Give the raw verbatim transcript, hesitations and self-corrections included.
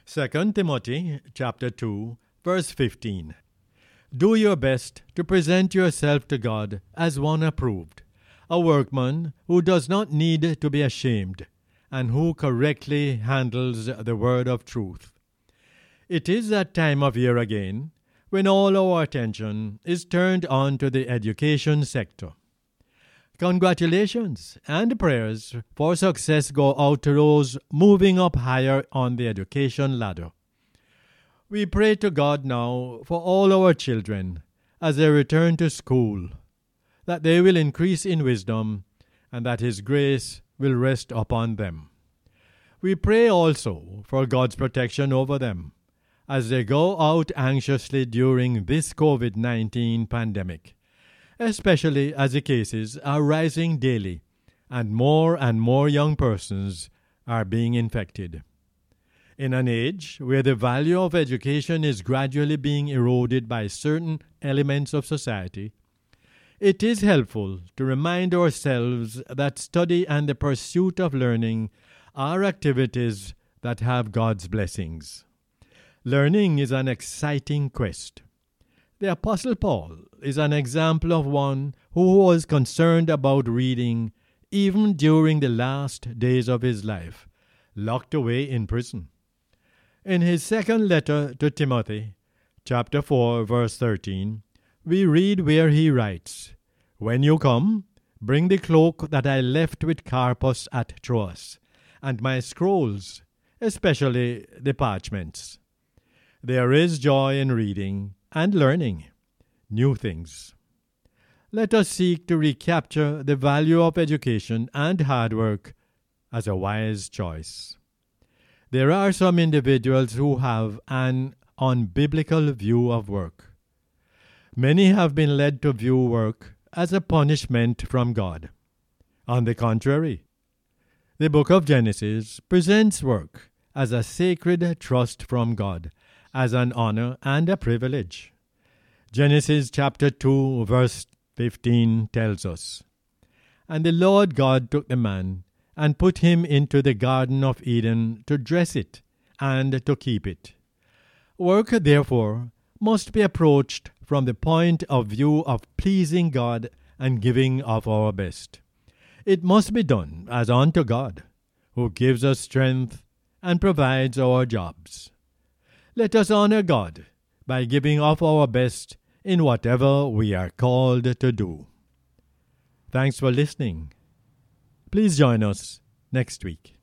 Second Timothy chapter two, verse fifteen. Do your best to present yourself to God as one approved, a workman who does not need to be ashamed, and who correctly handles the word of truth. It is that time of year again when all our attention is turned on to the education sector. Congratulations and prayers for success go out to those moving up higher on the education ladder. We pray to God now for all our children as they return to school, that they will increase in wisdom and that His grace will rest upon them. We pray also for God's protection over them as they go out anxiously during this covid nineteen pandemic, especially as the cases are rising daily and more and more young persons are being infected. In an age where the value of education is gradually being eroded by certain elements of society, it is helpful to remind ourselves that study and the pursuit of learning are activities that have God's blessings. Learning is an exciting quest. The Apostle Paul is an example of one who was concerned about reading even during the last days of his life, locked away in prison. In his second letter to Timothy, chapter four, verse thirteen, we read where he writes, When you come, bring the cloak that I left with Carpus at Troas, and my scrolls, especially the parchments. There is joy in reading and learning new things. Let us seek to recapture the value of education and hard work as a wise choice. There are some individuals who have an unbiblical view of work. Many have been led to view work as a punishment from God. On the contrary, the book of Genesis presents work as a sacred trust from God, as an honor and a privilege. Genesis chapter two, verse fifteen tells us, And the Lord God took the man and put him into the Garden of Eden to dress it and to keep it. Work, therefore, must be approached from the point of view of pleasing God and giving of our best. It must be done as unto God, who gives us strength and provides our jobs. Let us honor God by giving of our best in whatever we are called to do. Thanks for listening. Please join us next week.